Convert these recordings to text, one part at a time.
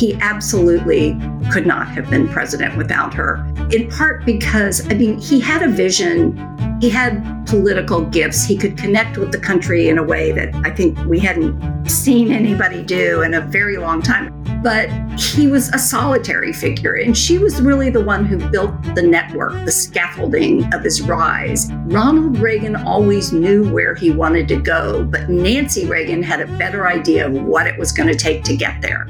he absolutely could not have been president without her, in part because, he had a vision. He had political gifts. He could connect with the country in a way that I think we hadn't seen anybody do in a very long time. But he was a solitary figure, and she was really the one who built the network, the scaffolding of his rise. Ronald Reagan always knew where he wanted to go, but Nancy Reagan had a better idea of what it was going to take to get there.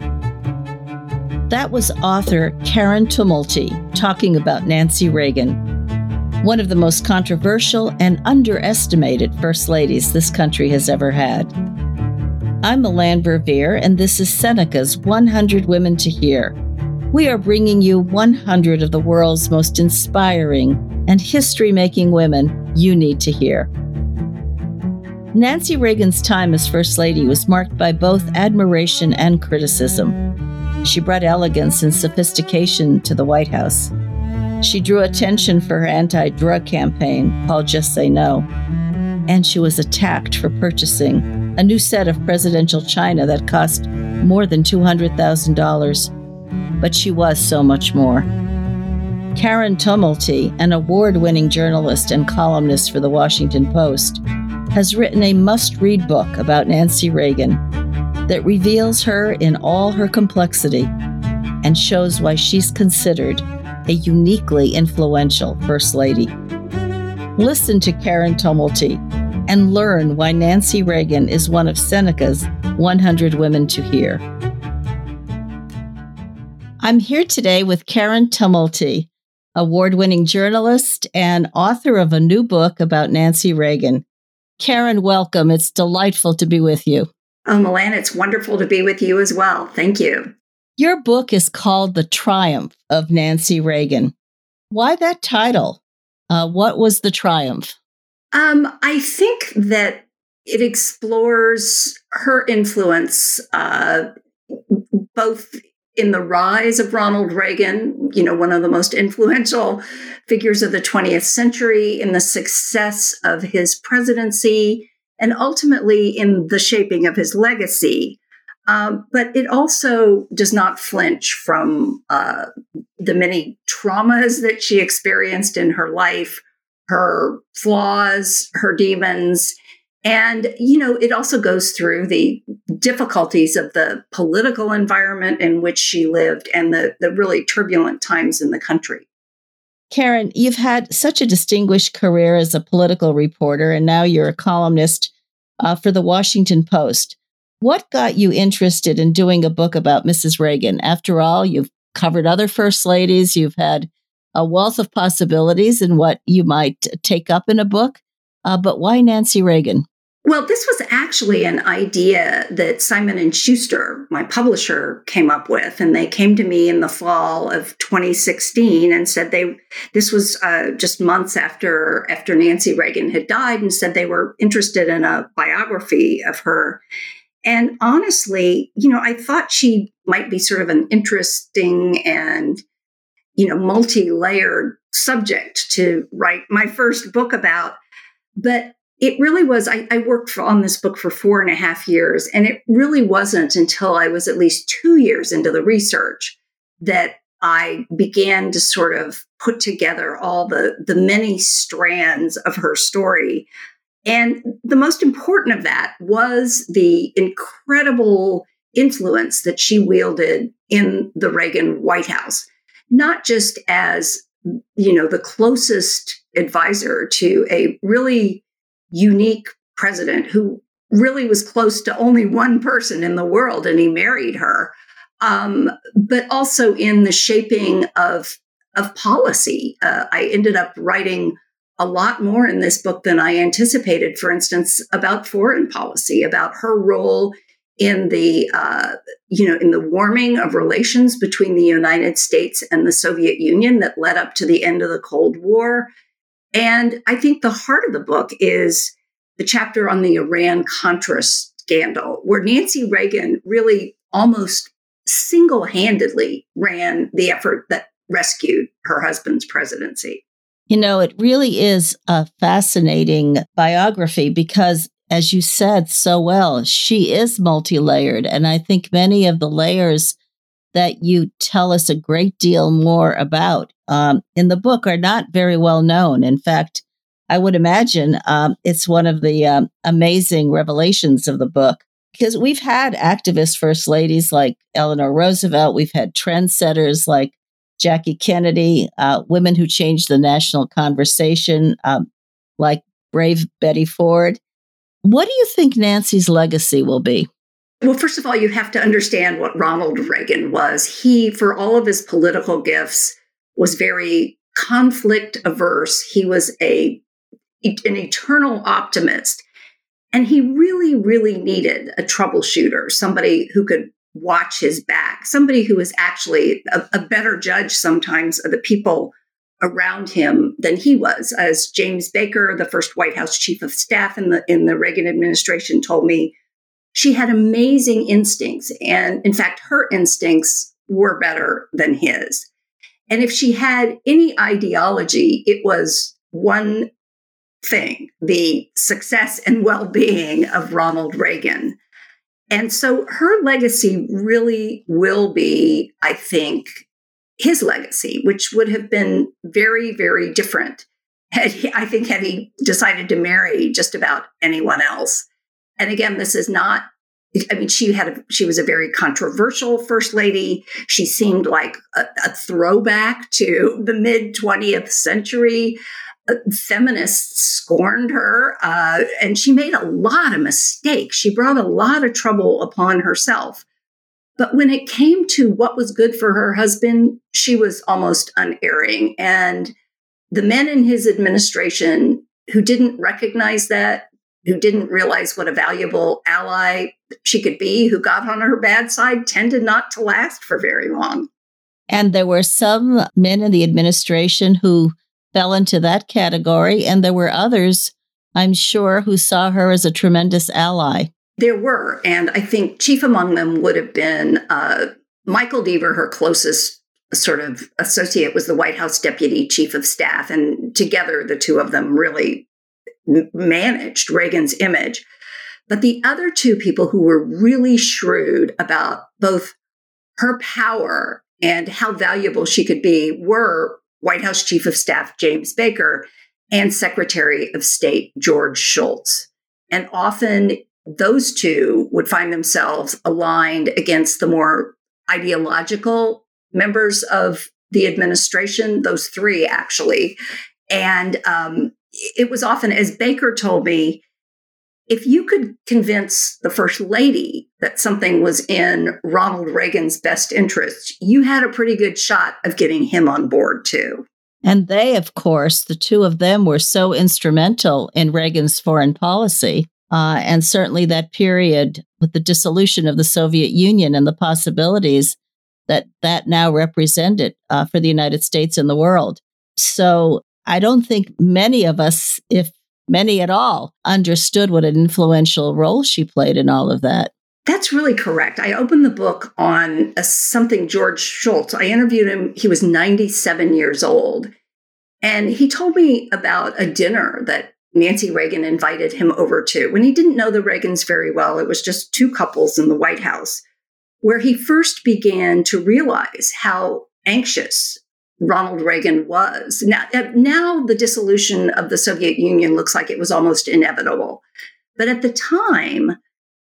That was author Karen Tumulty talking about Nancy Reagan, one of the most controversial and underestimated first ladies this country has ever had. I'm Melanne Verveer, and this is Seneca's 100 Women to Hear. We are bringing you 100 of the world's most inspiring and history-making women you need to hear. Nancy Reagan's time as First Lady was marked by both admiration and criticism. She brought elegance and sophistication to the White House. She drew attention for her anti-drug campaign called Just Say No. And she was attacked for purchasing a new set of presidential china that cost more than $200,000. But she was so much more. Karen Tumulty, an award-winning journalist and columnist for The Washington Post, has written a must-read book about Nancy Reagan that reveals her in all her complexity and shows why she's considered a uniquely influential First Lady. Listen to Karen Tumulty and learn why Nancy Reagan is one of Seneca's 100 Women to Hear. I'm here today with Karen Tumulty, award-winning journalist and author of a new book about Nancy Reagan. Karen, welcome. It's delightful to be with you. Oh, Melanne, it's wonderful to be with you as well. Thank you. Your book is called The Triumph of Nancy Reagan. Why that title? What was the triumph? I think that it explores her influence, both in the rise of Ronald Reagan, one of the most influential figures of the 20th century, in the success of his presidency, and ultimately in the shaping of his legacy. But it also does not flinch from the many traumas that she experienced in her life, her flaws, her demons. And, it also goes through the difficulties of the political environment in which she lived and the really turbulent times in the country. Karen, you've had such a distinguished career as a political reporter, and now you're a columnist for The Washington Post. What got you interested in doing a book about Mrs. Reagan? After all, you've covered other first ladies. You've had a wealth of possibilities in what you might take up in a book. But why Nancy Reagan? Well, this was actually an idea that Simon & Schuster, my publisher, came up with. And they came to me in the fall of 2016 and said this was just months after Nancy Reagan had died, and said they were interested in a biography of her. And honestly, I thought she might be sort of an interesting and, multi-layered subject to write my first book about. But it really was, I worked on this book for 4.5 years, and it really wasn't until I was at least 2 years into the research that I began to sort of put together all the many strands of her story. And the most important of that was the incredible influence that she wielded in the Reagan White House, not just as, the closest advisor to a really unique president who really was close to only one person in the world, and he married her, but also in the shaping of policy. I ended up writing a lot more in this book than I anticipated, for instance, about foreign policy, about her role in the, in the warming of relations between the United States and the Soviet Union that led up to the end of the Cold War. And I think the heart of the book is the chapter on the Iran-Contra scandal, where Nancy Reagan really almost single-handedly ran the effort that rescued her husband's presidency. It really is a fascinating biography because, as you said so well, she is multi-layered. And I think many of the layers that you tell us a great deal more about in the book are not very well known. In fact, I would imagine it's one of the amazing revelations of the book, because we've had activist first ladies like Eleanor Roosevelt. We've had trendsetters like Jackie Kennedy, women who changed the national conversation, like brave Betty Ford. What do you think Nancy's legacy will be? Well, first of all, you have to understand what Ronald Reagan was. He, for all of his political gifts, was very conflict averse. He was an eternal optimist. And he really, really needed a troubleshooter, somebody who could watch his back, somebody who was actually a better judge sometimes of the people around him than he was. As James Baker, the first White House chief of staff in the Reagan administration, told me, she had amazing instincts. And in fact, her instincts were better than his. And if she had any ideology, it was one thing: the success and well-being of Ronald Reagan. And so her legacy really will be, I think, his legacy, which would have been very, very different had he decided to marry just about anyone else. And again, this is not, I mean, she was a very controversial first lady. She seemed like a throwback to the mid-20th century. Feminists scorned her, and she made a lot of mistakes. She brought a lot of trouble upon herself. But when it came to what was good for her husband, she was almost unerring. And the men in his administration who didn't recognize that, who didn't realize what a valuable ally she could be, who got on her bad side, tended not to last for very long. And there were some men in the administration who fell into that category, and there were others, I'm sure, who saw her as a tremendous ally. There were, and I think chief among them would have been Michael Deaver, her closest sort of associate, was the White House deputy chief of staff, and together the two of them really managed Reagan's image. But the other two people who were really shrewd about both her power and how valuable she could be were White House Chief of Staff James Baker and Secretary of State George Shultz. And often those two would find themselves aligned against the more ideological members of the administration, those three actually. And it was often, as Baker told me, if you could convince the First Lady that something was in Ronald Reagan's best interest, you had a pretty good shot of getting him on board too. And they, of course, the two of them were so instrumental in Reagan's foreign policy. And certainly that period with the dissolution of the Soviet Union and the possibilities that now represented for the United States and the world. So I don't think many of us, if many at all, understood what an influential role she played in all of that. That's really correct. I opened the book on something George Shultz. I interviewed him. He was 97 years old. And he told me about a dinner that Nancy Reagan invited him over to when he didn't know the Reagans very well. It was just two couples in the White House, where he first began to realize how anxious Ronald Reagan was. Now the dissolution of the Soviet Union looks like it was almost inevitable. But at the time,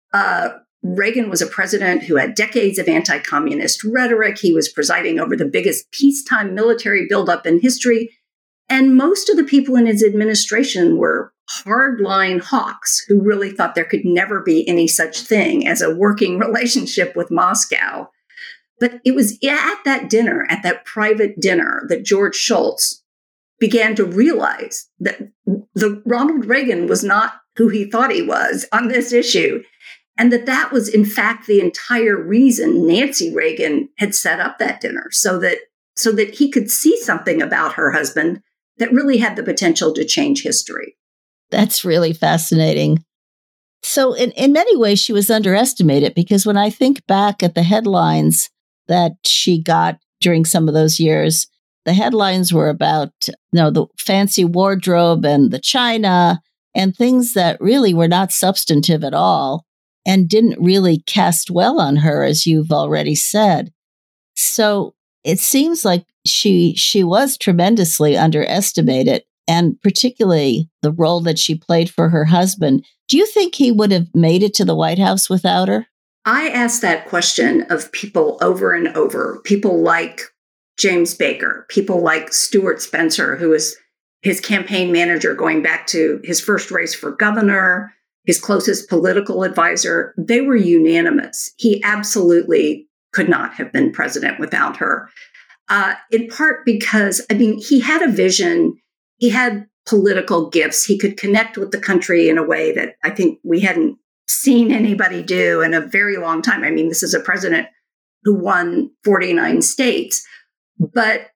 Reagan was a president who had decades of anti-communist rhetoric. He was presiding over the biggest peacetime military buildup in history. And most of the people in his administration were hardline hawks who really thought there could never be any such thing as a working relationship with Moscow. But it was at that dinner, at that private dinner, that George Shultz began to realize that the Ronald Reagan was not who he thought he was on this issue, and that was, in fact, the entire reason Nancy Reagan had set up that dinner, so that he could see something about her husband that really had the potential to change history. That's really fascinating. So in many ways, she was underestimated, because when I think back at the headlines that she got during some of those years, the headlines were about, the fancy wardrobe and the china and things that really were not substantive at all and didn't really cast well on her, as you've already said. So it seems like she was tremendously underestimated, and particularly the role that she played for her husband. Do you think he would have made it to the White House without her? I asked that question of people over and over. People like James Baker, people like Stuart Spencer, who was his campaign manager going back to his first race for governor, his closest political advisor. They were unanimous. He absolutely could not have been president without her. In part because, he had a vision. He had political gifts. He could connect with the country in a way that I think we hadn't seen anybody do in a very long time. This is a president who won 49 states, but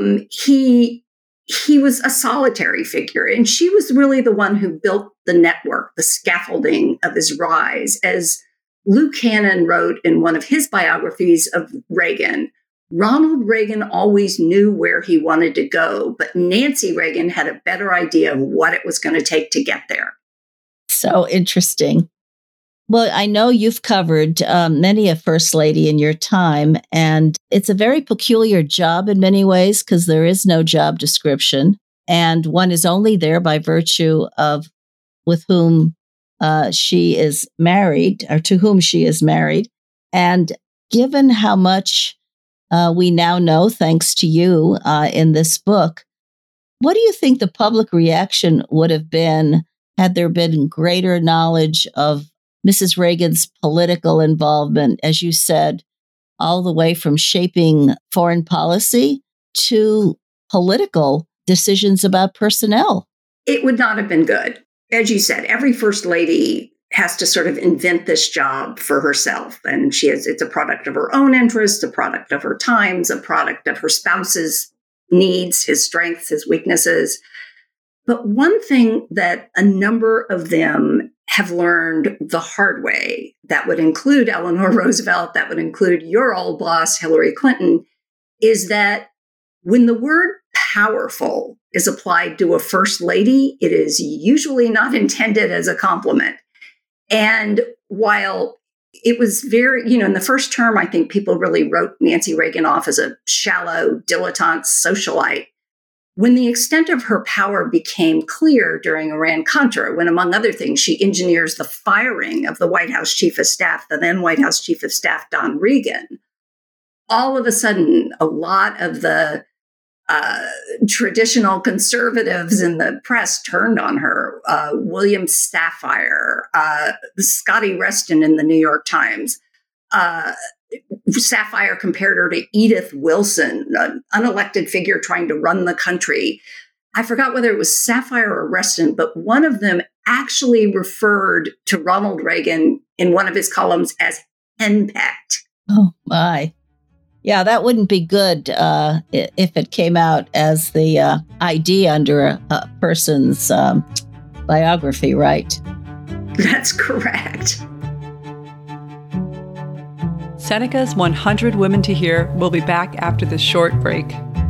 he was a solitary figure. And she was really the one who built the network, the scaffolding of his rise. As Lou Cannon wrote in one of his biographies of Reagan, Ronald Reagan always knew where he wanted to go, but Nancy Reagan had a better idea of what it was going to take to get there. So interesting. Well, I know you've covered many a first lady in your time, and it's a very peculiar job in many ways because there is no job description, and one is only there by virtue of with whom she is married, or to whom she is married. And given how much we now know, thanks to you in this book, what do you think the public reaction would have been had there been greater knowledge of Mrs. Reagan's political involvement, as you said, all the way from shaping foreign policy to political decisions about personnel? It would not have been good. As you said, every first lady has to sort of invent this job for herself. And it's a product of her own interests, a product of her times, a product of her spouse's needs, his strengths, his weaknesses. But one thing that a number of them have learned the hard way, that would include Eleanor Roosevelt, that would include your old boss, Hillary Clinton, is that when the word powerful is applied to a first lady, it is usually not intended as a compliment. And while it was very, in the first term, I think people really wrote Nancy Reagan off as a shallow, dilettante socialite. When the extent of her power became clear during Iran-Contra, when, among other things, she engineers the firing of the White House Chief of Staff, the then White House Chief of Staff, Don Regan, all of a sudden, a lot of the traditional conservatives in the press turned on her. William Safire, Scotty Reston in the New York Times, Safire compared her to Edith Wilson, an unelected figure trying to run the country. I forgot whether it was Safire or Reston, but one of them actually referred to Ronald Reagan in one of his columns as henpecked. Oh, my. Yeah, that wouldn't be good if it came out as the ID under a person's biography, right? That's correct. Seneca's 100 Women to Hear will be back after this short break.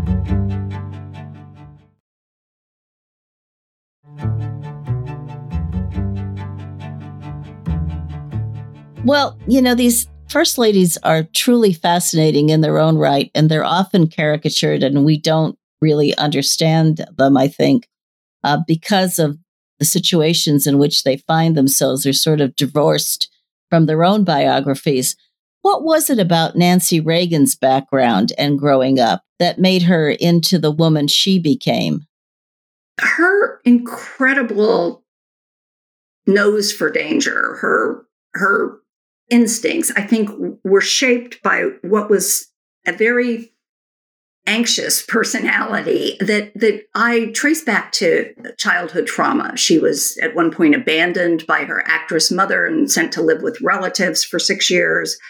Well, these first ladies are truly fascinating in their own right, and they're often caricatured, and we don't really understand them, I think, because of the situations in which they find themselves. They're sort of divorced from their own biographies. What was it about Nancy Reagan's background and growing up that made her into the woman she became? Her incredible nose for danger, her instincts, I think, were shaped by what was a very anxious personality that I trace back to childhood trauma. She was at one point abandoned by her actress mother and sent to live with relatives for 6 years.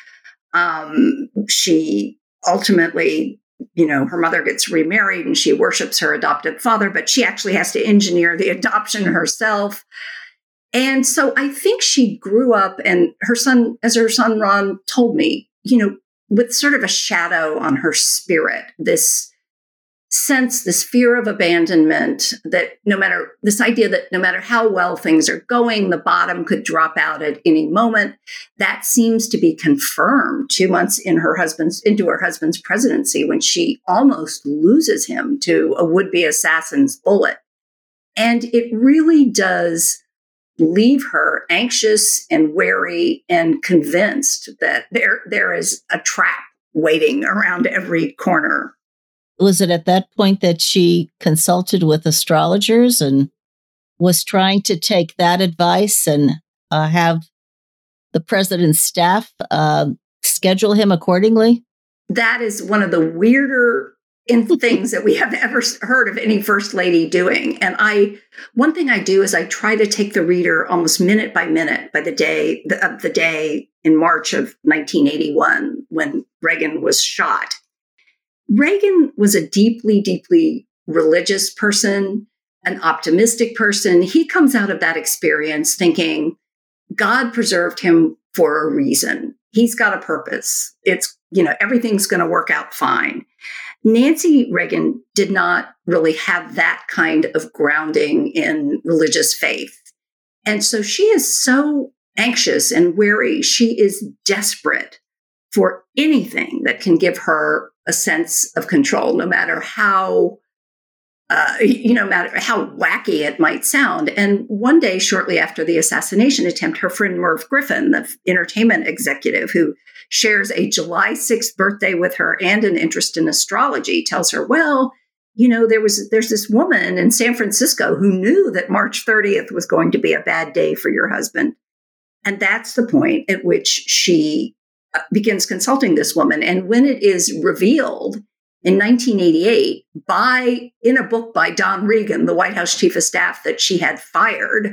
She ultimately, her mother gets remarried and she worships her adoptive father, but she actually has to engineer the adoption herself. And so I think she grew up, and her son Ron told me, with sort of a shadow on her spirit, this sense, this fear of abandonment, that this idea that no matter how well things are going, the bottom could drop out at any moment, that seems to be confirmed 2 months into her husband's presidency, when she almost loses him to a would-be assassin's bullet. And it really does leave her anxious and wary and convinced that there is a trap waiting around every corner. Was it at that point that she consulted with astrologers and was trying to take that advice and have the president's staff schedule him accordingly? That is one of the weirder things that we have ever heard of any first lady doing. And one thing I do is I try to take the reader almost minute by minute by the day in March of 1981 when Reagan was shot. Reagan was a deeply, deeply religious person, an optimistic person. He comes out of that experience thinking God preserved him for a reason. He's got a purpose. Everything's going to work out fine. Nancy Reagan did not really have that kind of grounding in religious faith. And so she is so anxious and wary. She is desperate for anything that can give her a sense of control, no matter how wacky it might sound. And one day, shortly after the assassination attempt, her friend Merv Griffin, the entertainment executive who shares a July 6th birthday with her and an interest in astrology, tells her, well, there's this woman in San Francisco who knew that March 30th was going to be a bad day for your husband. And that's the point at which she begins consulting this woman. And when it is revealed in 1988 in a book by Don Regan, the White House chief of staff, that she had fired,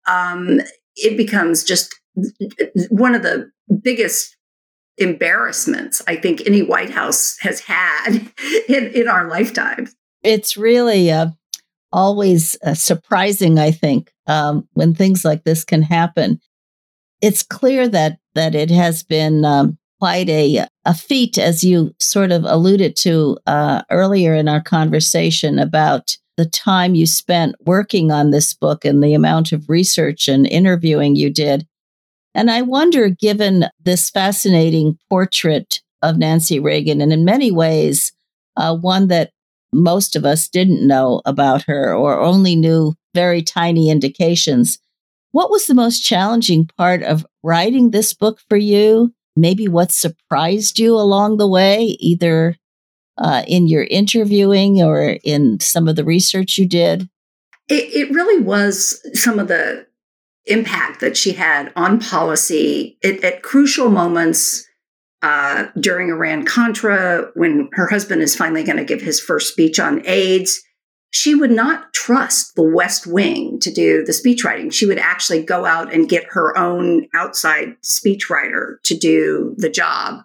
it becomes just one of the biggest embarrassments I think any White House has had in our lifetimes. It's really always surprising, I think, when things like this can happen. It's clear that it has been quite a feat, as you sort of alluded to earlier in our conversation, about the time you spent working on this book and the amount of research and interviewing you did. And I wonder, given this fascinating portrait of Nancy Reagan, and in many ways, one that most of us didn't know about her or only knew very tiny indications, what was the most challenging part of writing this book for you? Maybe what surprised you along the way, either in your interviewing or in some of the research you did? It really was some of the impact that she had on policy at crucial moments during Iran-Contra, when her husband is finally going to give his first speech on AIDS. She would not trust the West Wing to do the speechwriting. She would actually go out and get her own outside speechwriter to do the job.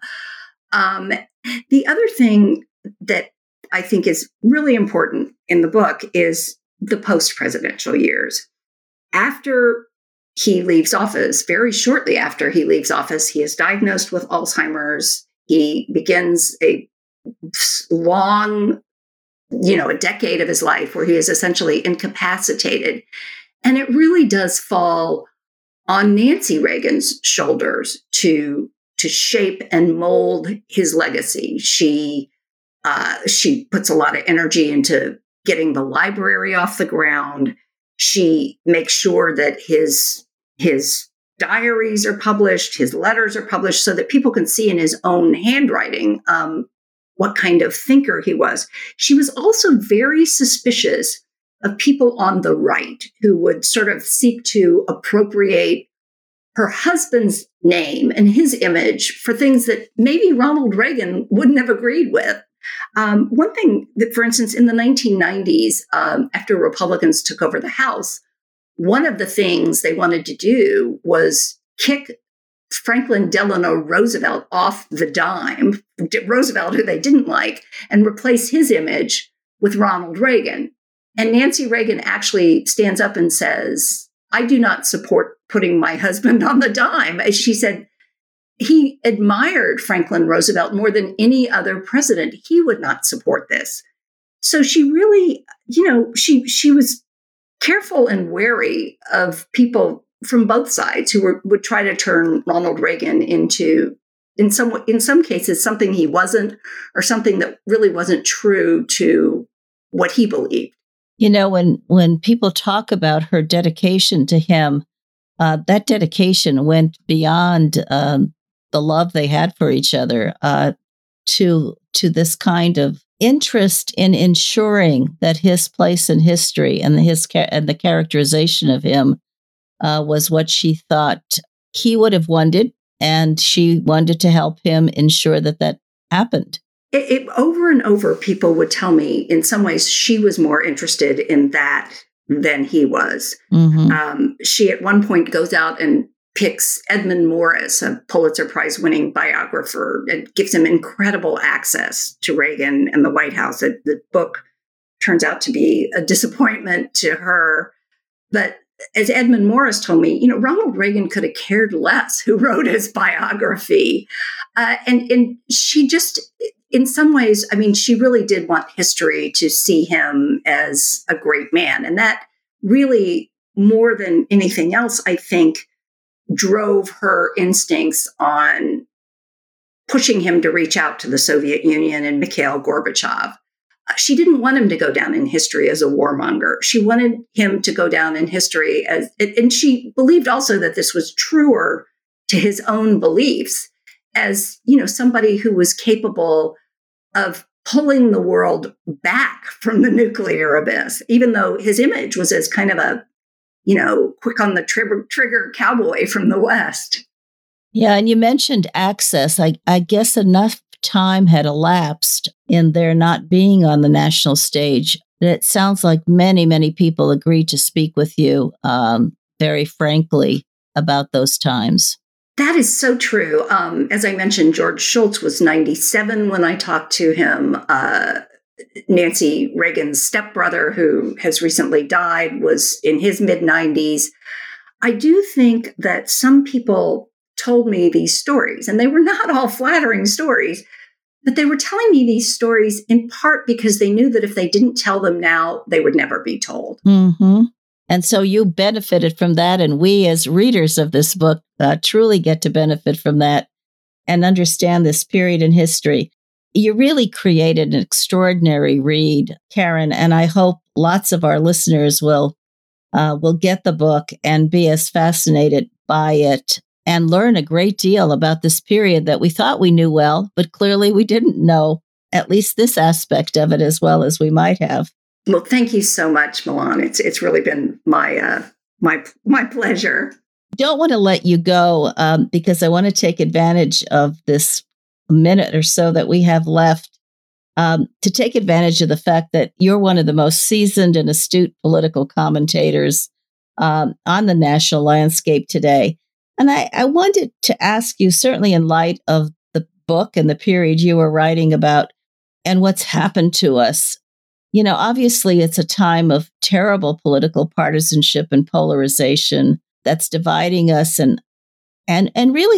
The other thing that I think is really important in the book is the post-presidential years. After he leaves office, very shortly after he leaves office, he is diagnosed with Alzheimer's. He begins a long, a decade of his life where he is essentially incapacitated. And it really does fall on Nancy Reagan's shoulders to shape and mold his legacy. She puts a lot of energy into getting the library off the ground. She makes sure that his diaries are published, his letters are published, so that people can see in his own handwriting what kind of thinker he was. She was also very suspicious of people on the right who would sort of seek to appropriate her husband's name and his image for things that maybe Ronald Reagan wouldn't have agreed with. One thing that, for instance, in the 1990s, after Republicans took over the House, one of the things they wanted to do was kick Franklin Delano Roosevelt off the dime, Roosevelt, who they didn't like, and replace his image with Ronald Reagan. And Nancy Reagan actually stands up and says, I do not support putting my husband on the dime. As she said, he admired Franklin Roosevelt more than any other president. He would not support this. So she really, she was careful and wary of people from both sides who would try to turn Ronald Reagan into, in some cases, something he wasn't, or something that really wasn't true to what he believed. When people talk about her dedication to him, that dedication went beyond the love they had for each other to this kind of interest in ensuring that his place in history and the characterization of him was what she thought he would have wanted, and she wanted to help him ensure that happened. Over and over, people would tell me, in some ways, she was more interested in that than he was. Mm-hmm. She at one point goes out and picks Edmund Morris, a Pulitzer Prize winning biographer, and gives him incredible access to Reagan and the White House. The book turns out to be a disappointment to her. But as Edmund Morris told me, Ronald Reagan could have cared less who wrote his biography. And she just, in some ways, she really did want history to see him as a great man. And that really, more than anything else, I think, drove her instincts on pushing him to reach out to the Soviet Union and Mikhail Gorbachev. She didn't want him to go down in history as a warmonger. She wanted him to go down in history as, and she believed also that this was truer to his own beliefs, as, somebody who was capable of pulling the world back from the nuclear abyss, even though his image was as kind of a, quick on the trigger cowboy from the West. Yeah, and you mentioned access. I guess enough time had elapsed in their not being on the national stage. It sounds like many, many people agreed to speak with you very frankly about those times. That is so true. As I mentioned, George Shultz was 97 when I talked to him. Nancy Reagan's stepbrother, who has recently died, was in his mid-90s. I do think that some people told me these stories, and they were not all flattering stories, but they were telling me these stories in part because they knew that if they didn't tell them now, they would never be told. Mm-hmm. And so you benefited from that, and we as readers of this book truly get to benefit from that and understand this period in history. You really created an extraordinary read, Karen, and I hope lots of our listeners will get the book and be as fascinated by it and learn a great deal about this period that we thought we knew well, but clearly we didn't know at least this aspect of it as well as we might have. Well, thank you so much, Milan. It's really been my pleasure. Don't want to let you go because I want to take advantage of this minute or so that we have left to take advantage of the fact that you're one of the most seasoned and astute political commentators on the national landscape today. And I wanted to ask you, certainly in light of the book and the period you were writing about and what's happened to us, obviously it's a time of terrible political partisanship and polarization that's dividing us and really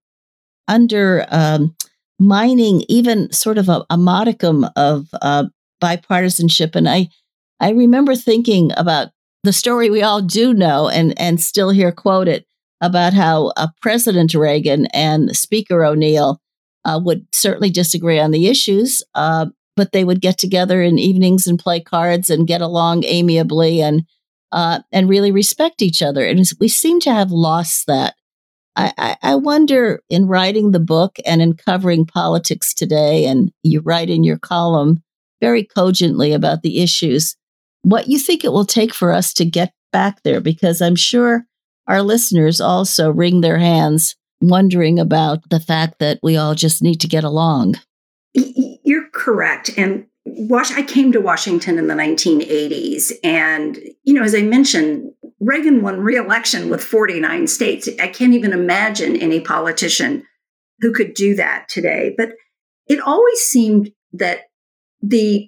undermining even sort of a modicum of bipartisanship. And I remember thinking about the story we all do know and still hear quoted about how President Reagan and Speaker O'Neill would certainly disagree on the issues, but they would get together in evenings and play cards and get along amiably and really respect each other. And we seem to have lost that. I wonder, in writing the book and in covering politics today, and you write in your column very cogently about the issues, what you think it will take for us to get back there, because I'm sure our listeners also wring their hands wondering about the fact that we all just need to get along. You're correct. And I came to Washington in the 1980s. And, as I mentioned, Reagan won re-election with 49 states. I can't even imagine any politician who could do that today. But it always seemed that the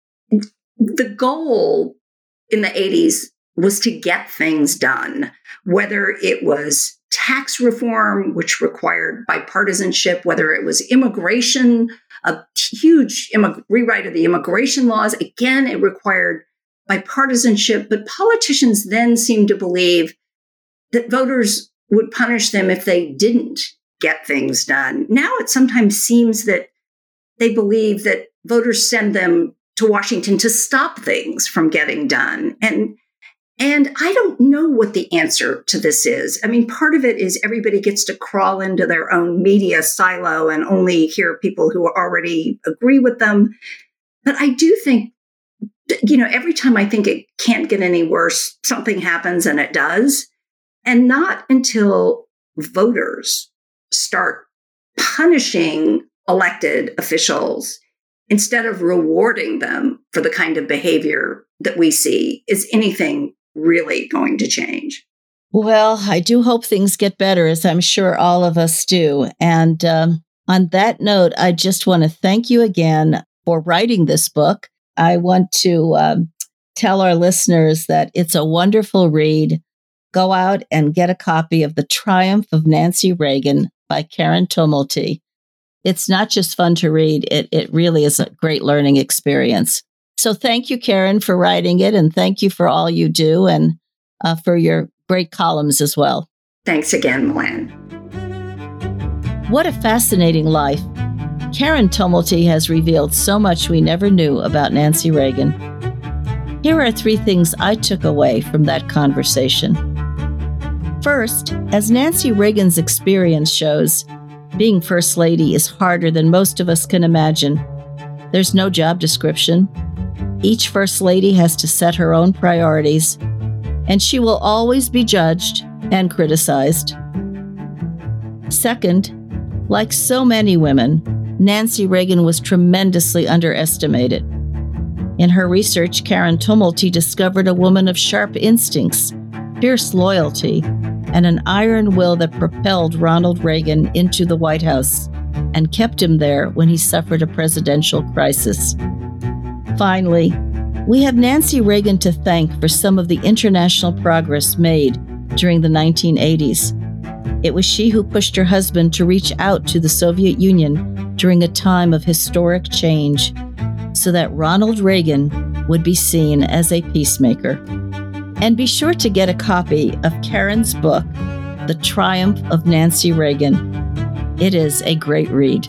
goal in the 80s was to get things done, whether it was tax reform, which required bipartisanship, whether it was immigration, a huge rewrite of the immigration laws. Again, it required bipartisanship, but politicians then seemed to believe that voters would punish them if they didn't get things done. Now it sometimes seems that they believe that voters send them to Washington to stop things from getting done. And I don't know what the answer to this is. I mean, part of it is everybody gets to crawl into their own media silo and only hear people who already agree with them. But I do think, every time I think it can't get any worse, something happens, and it does. And not until voters start punishing elected officials instead of rewarding them for the kind of behavior that we see is anything really going to change. Well, I do hope things get better, as I'm sure all of us do. And on that note, I just want to thank you again for writing this book. I want to tell our listeners that it's a wonderful read. Go out and get a copy of The Triumph of Nancy Reagan by Karen Tumulty. It's not just fun to read. It really is a great learning experience. So thank you, Karen, for writing it, and thank you for all you do and for your great columns as well. Thanks again, Milan. What a fascinating life. Karen Tumulty has revealed so much we never knew about Nancy Reagan. Here are 3 things I took away from that conversation. First, as Nancy Reagan's experience shows, being First Lady is harder than most of us can imagine. There's no job description. Each First Lady has to set her own priorities, and she will always be judged and criticized. Second, like so many women, Nancy Reagan was tremendously underestimated. In her research, Karen Tumulty discovered a woman of sharp instincts, fierce loyalty, and an iron will that propelled Ronald Reagan into the White House and kept him there when he suffered a presidential crisis. Finally, we have Nancy Reagan to thank for some of the international progress made during the 1980s. It was she who pushed her husband to reach out to the Soviet Union during a time of historic change so that Ronald Reagan would be seen as a peacemaker. And be sure to get a copy of Karen's book, The Triumph of Nancy Reagan. It is a great read.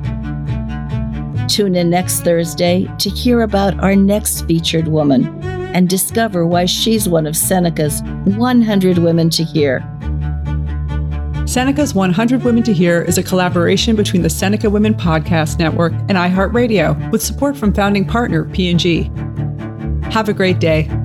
Tune in next Thursday to hear about our next featured woman and discover why she's one of Seneca's 100 Women to Hear. Seneca's 100 Women to Hear is a collaboration between the Seneca Women Podcast Network and iHeartRadio with support from founding partner P&G. Have a great day.